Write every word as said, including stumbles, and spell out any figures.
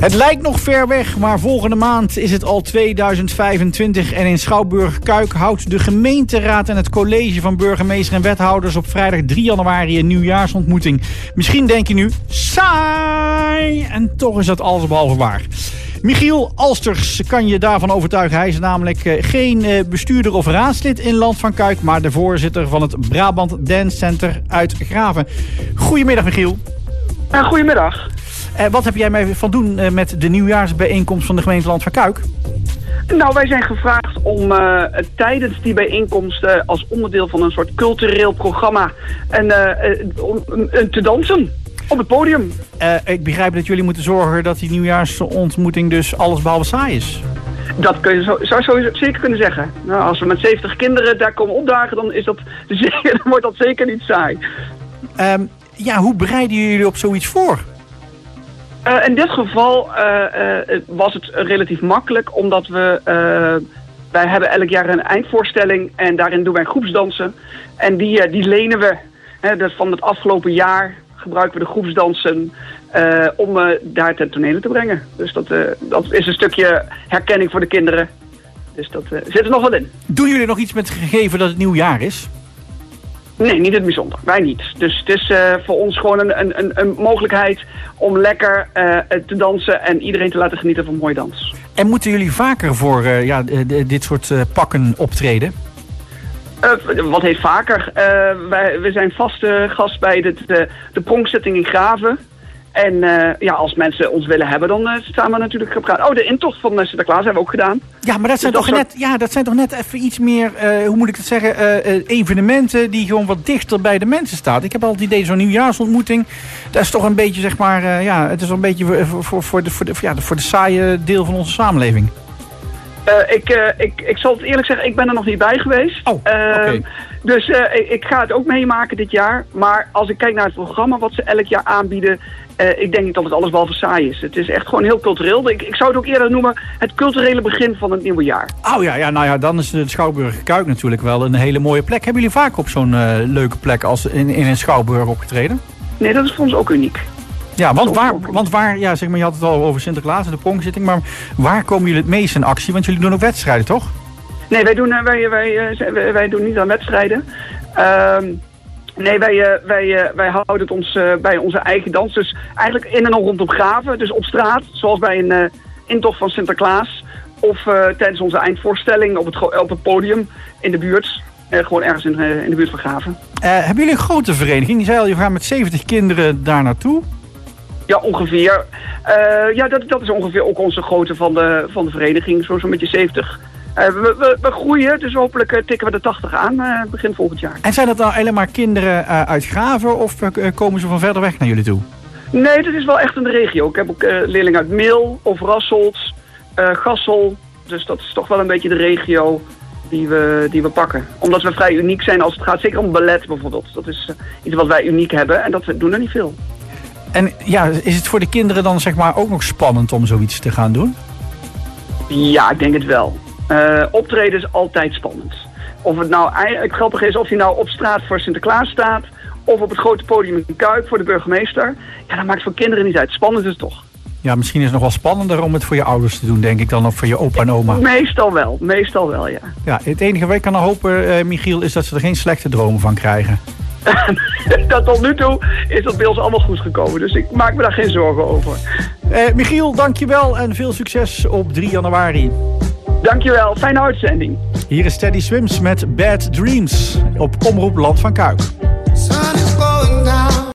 Het lijkt nog ver weg, maar volgende maand is het al tweeduizend vijfentwintig... en in Schouwburg-Cuijk houdt de gemeenteraad en het college van burgemeester en wethouders... op vrijdag drie januari een nieuwjaarsontmoeting. Misschien denk je nu, saai! En toch is dat allesbehalve waar. Michiel Alsters kan je daarvan overtuigen. Hij is namelijk uh, geen uh, bestuurder of raadslid in Land van Cuijk... maar de voorzitter van het Brabant Dance Center uit Graven. Goedemiddag, Michiel. Uh, goedemiddag. Uh, wat heb jij mee van doen uh, met de nieuwjaarsbijeenkomst van de gemeente Land van Cuijk? Nou, wij zijn gevraagd om uh, tijdens die bijeenkomst uh, als onderdeel van een soort cultureel programma en, uh, om, um, te dansen op het podium. Uh, ik begrijp dat jullie moeten zorgen dat die nieuwjaarsontmoeting dus allesbehalve saai is. Dat kun je zo, zou je zeker kunnen zeggen. Nou, als we met zeventig kinderen daar komen opdagen, dan, is dat, dan wordt dat zeker niet saai. Um, ja, hoe bereiden jullie op zoiets voor? Uh, in dit geval uh, uh, was het relatief makkelijk, omdat we, uh, wij hebben elk jaar een eindvoorstelling en daarin doen wij groepsdansen. En die, uh, die lenen we, hè, dus van het afgelopen jaar gebruiken we de groepsdansen uh, om uh, daar ten tonele te brengen. Dus dat, uh, dat is een stukje herkenning voor de kinderen. Dus dat uh, zit er nog wel in. Doen jullie nog iets met het gegeven dat het nieuw jaar is? Nee, niet in het bijzonder. Wij niet. Dus het is uh, voor ons gewoon een, een, een mogelijkheid om lekker uh, te dansen en iedereen te laten genieten van mooi dans. En moeten jullie vaker voor uh, ja, dit soort uh, pakken optreden? Uh, wat heet vaker? Uh, wij, we zijn vaste gast bij de, de, de pronkzitting in Graven. En uh, ja, als mensen ons willen hebben, dan uh, staan we natuurlijk gepraat. Oh, de intocht van Sinterklaas hebben we ook gedaan. Ja, maar dat zijn, dus toch, dat net, ja, dat zijn toch net even iets meer, uh, hoe moet ik het zeggen, uh, uh, evenementen die gewoon wat dichter bij de mensen staan. Ik heb altijd het idee, zo'n nieuwjaarsontmoeting, dat is toch een beetje, zeg maar, uh, ja, het is een beetje voor, voor, voor, de, voor, de, ja, voor de saaie deel van onze samenleving. Uh, ik, uh, ik, ik zal het eerlijk zeggen, ik ben er nog niet bij geweest. Oh, oké. Okay. Uh, dus uh, ik, ik ga het ook meemaken dit jaar. Maar als ik kijk naar het programma wat ze elk jaar aanbieden... Uh, ik denk niet dat het alles behalve saai is. Het is echt gewoon heel cultureel. Ik, ik zou het ook eerder noemen het culturele begin van het nieuwe jaar. Oh ja, ja nou ja, dan is de Schouwburg-Cuijk natuurlijk wel een hele mooie plek. Hebben jullie vaak op zo'n uh, leuke plek als in, in een Schouwburg opgetreden? Nee, dat is voor ons ook uniek. Ja, want waar, want waar, ja, zeg maar, je had het al over Sinterklaas en de pronkzitting, maar waar komen jullie het meest in actie? Want jullie doen ook wedstrijden, toch? Nee, wij doen, wij, wij, wij, wij doen niet aan wedstrijden. Uh, nee, wij, wij, wij houden het ons uh, bij onze eigen dans. Dus eigenlijk in en rondom Graven, dus op straat, zoals bij een uh, intocht van Sinterklaas. Of uh, tijdens onze eindvoorstelling op het, op het podium in de buurt. Uh, gewoon ergens in, uh, in de buurt van Graven. Uh, hebben jullie een grote vereniging? Je zei al, je gaat met zeventig kinderen daar naartoe. Ja, ongeveer. Uh, ja, dat, dat is ongeveer ook onze grootte van de, van de vereniging. Zo, zo met je zeventig. Uh, we, we, we groeien, dus hopelijk uh, tikken we de tachtig aan uh, begin volgend jaar. En zijn dat dan alleen maar kinderen uh, uit Graven of uh, komen ze van verder weg naar jullie toe? Nee, dat is wel echt in de regio. Ik heb ook uh, leerlingen uit Meel, of Rasselt, uh, Gassel. Dus dat is toch wel een beetje de regio die we, die we pakken. Omdat we vrij uniek zijn als het gaat. Zeker om ballet bijvoorbeeld. Dat is uh, iets wat wij uniek hebben en dat we doen er niet veel. En ja, is het voor de kinderen dan zeg maar ook nog spannend om zoiets te gaan doen? Ja, ik denk het wel. Uh, optreden is altijd spannend. Of het nou, het grappige is of hij nou op straat voor Sinterklaas staat... of op het grote podium in Cuijk voor de burgemeester. Ja, dat maakt voor kinderen niet uit. Spannend is het toch. Ja, misschien is het nog wel spannender om het voor je ouders te doen, denk ik, dan of voor je opa en oma. Meestal wel, meestal wel, ja. Ja, het enige wat ik kan hopen, uh, Michiel, is dat ze er geen slechte dromen van krijgen. Dat tot nu toe is dat bij ons allemaal goed gekomen. Dus ik maak me daar geen zorgen over. Uh, Michiel, dankjewel en veel succes op drie januari. Dankjewel, fijne uitzending. Hier is Teddy Swims met Bad Dreams op Omroep Land van Cuijk.